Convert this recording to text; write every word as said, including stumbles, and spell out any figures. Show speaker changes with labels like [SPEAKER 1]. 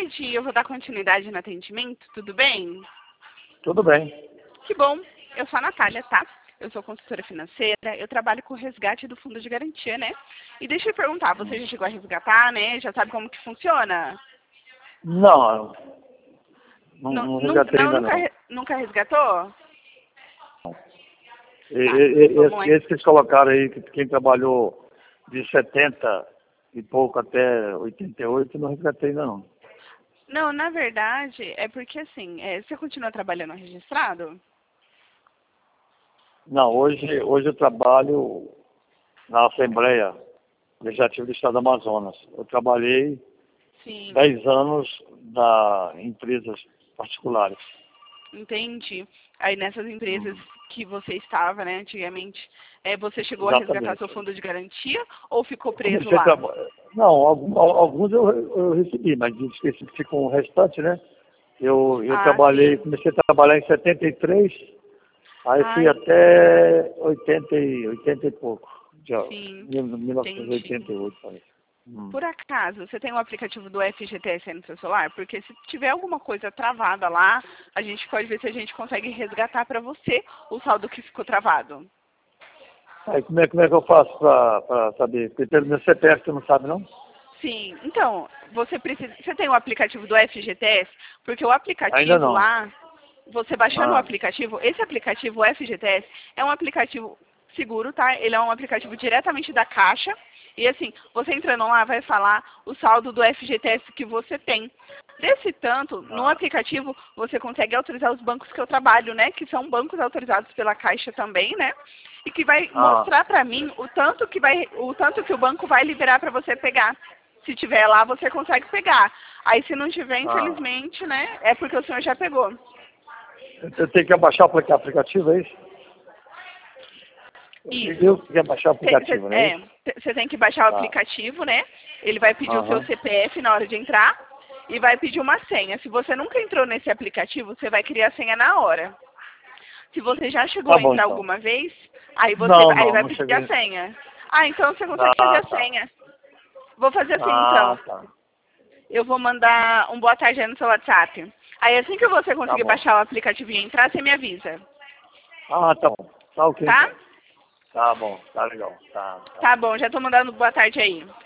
[SPEAKER 1] tarde. Eu vou dar continuidade no atendimento, tudo bem?
[SPEAKER 2] Tudo bem.
[SPEAKER 1] Que bom. Eu sou a Natália, tá? Eu sou consultora financeira, eu trabalho com o resgate do fundo de garantia, né? E deixa eu perguntar, você já chegou a resgatar, né? Já sabe como que funciona?
[SPEAKER 2] Não, não,
[SPEAKER 1] Não,
[SPEAKER 2] não
[SPEAKER 1] não,
[SPEAKER 2] resgatei
[SPEAKER 1] não
[SPEAKER 2] ainda
[SPEAKER 1] nunca,
[SPEAKER 2] não.
[SPEAKER 1] re- nunca resgatou?
[SPEAKER 2] E,
[SPEAKER 1] Tá,
[SPEAKER 2] e- e-
[SPEAKER 1] vamos lá.
[SPEAKER 2] esse, esse que eles colocaram aí, que quem trabalhou de setenta e pouco até oitenta e oito, não resgatei ainda não.
[SPEAKER 1] Não, na verdade, é porque assim, é, você continua trabalhando registrado?
[SPEAKER 2] Não, hoje, hoje eu trabalho na Assembleia Legislativa do Estado do Amazonas. Eu trabalhei
[SPEAKER 1] Sim,
[SPEAKER 2] dez anos na, em empresas particulares.
[SPEAKER 1] entendi. Aí nessas empresas
[SPEAKER 2] Hum,
[SPEAKER 1] que você estava, né, antigamente, é, você chegou a resgatar seu
[SPEAKER 2] exatamente.
[SPEAKER 1] fundo de garantia ou ficou
[SPEAKER 2] Eu
[SPEAKER 1] preso
[SPEAKER 2] comecei a
[SPEAKER 1] lá?
[SPEAKER 2] trabalhar. Não, algum- alguns eu, eu recebi, mas esqueci que ficou o restante, né? Eu, eu
[SPEAKER 1] Ah,
[SPEAKER 2] trabalhei,
[SPEAKER 1] sim.
[SPEAKER 2] comecei a trabalhar em setenta e três, aí fui
[SPEAKER 1] Ai,
[SPEAKER 2] até oitenta e, oitenta e pouco, já,
[SPEAKER 1] sim,
[SPEAKER 2] mil novecentos e
[SPEAKER 1] entendi.
[SPEAKER 2] oitenta e oito, parece. Hum.
[SPEAKER 1] Por acaso, você tem o aplicativo do F G T S aí no seu celular? Porque se tiver alguma coisa travada lá, a gente pode ver se a gente consegue resgatar para você o saldo que ficou travado.
[SPEAKER 2] Aí como é, como é que eu faço pra, pra saber? Porque pelo meu C P F você não sabe, não?
[SPEAKER 1] Sim, então, você precisa. Você tem o aplicativo do F G T S? Porque o
[SPEAKER 2] Ainda
[SPEAKER 1] aplicativo
[SPEAKER 2] não.
[SPEAKER 1] lá, você baixando o
[SPEAKER 2] Ah,
[SPEAKER 1] aplicativo, esse aplicativo, o F G T S, é um aplicativo seguro, tá? Ele é um aplicativo diretamente da Caixa. E assim, você entrando lá vai falar o saldo do F G T S que você tem. Desse tanto, no
[SPEAKER 2] ah,
[SPEAKER 1] aplicativo você consegue autorizar os bancos que eu trabalho, né? Que são bancos autorizados pela Caixa também, né? E que vai
[SPEAKER 2] ah,
[SPEAKER 1] mostrar pra mim o tanto que vai, o tanto que o banco vai liberar pra você pegar. Se tiver lá, você consegue pegar. Aí se não tiver,
[SPEAKER 2] ah.
[SPEAKER 1] infelizmente, né? É porque o senhor já pegou.
[SPEAKER 2] Eu eu tenho que abaixar o aplica- aplicativo, é isso? Eu
[SPEAKER 1] Isso.
[SPEAKER 2] tenho que abaixar o
[SPEAKER 1] Cê- cê-
[SPEAKER 2] aplicativo, não é
[SPEAKER 1] é,
[SPEAKER 2] isso?
[SPEAKER 1] você tem que baixar o
[SPEAKER 2] Tá.
[SPEAKER 1] aplicativo, né? Ele vai pedir o seu
[SPEAKER 2] Aham.
[SPEAKER 1] C P F na hora de entrar e vai pedir uma senha. Se você nunca entrou nesse aplicativo, você vai criar a senha na hora. Se você já chegou
[SPEAKER 2] Tá
[SPEAKER 1] a
[SPEAKER 2] bom,
[SPEAKER 1] entrar
[SPEAKER 2] então.
[SPEAKER 1] alguma vez, aí você
[SPEAKER 2] Não,
[SPEAKER 1] aí
[SPEAKER 2] não,
[SPEAKER 1] vai
[SPEAKER 2] não
[SPEAKER 1] pedir a
[SPEAKER 2] cheguei.
[SPEAKER 1] senha. Ah, então você consegue fazer
[SPEAKER 2] Ah,
[SPEAKER 1] a
[SPEAKER 2] tá.
[SPEAKER 1] senha. Vou fazer assim
[SPEAKER 2] Ah,
[SPEAKER 1] então.
[SPEAKER 2] tá.
[SPEAKER 1] Eu vou mandar um boa tarde aí no seu WhatsApp. Aí assim que você
[SPEAKER 2] Tá
[SPEAKER 1] conseguir
[SPEAKER 2] bom.
[SPEAKER 1] baixar o aplicativo e entrar, você me avisa.
[SPEAKER 2] Ah, tá bom. Tá ok,
[SPEAKER 1] Tá?
[SPEAKER 2] então. Tá bom, tá legal. Tá, tá.
[SPEAKER 1] Tá bom, já tô mandando boa tarde aí.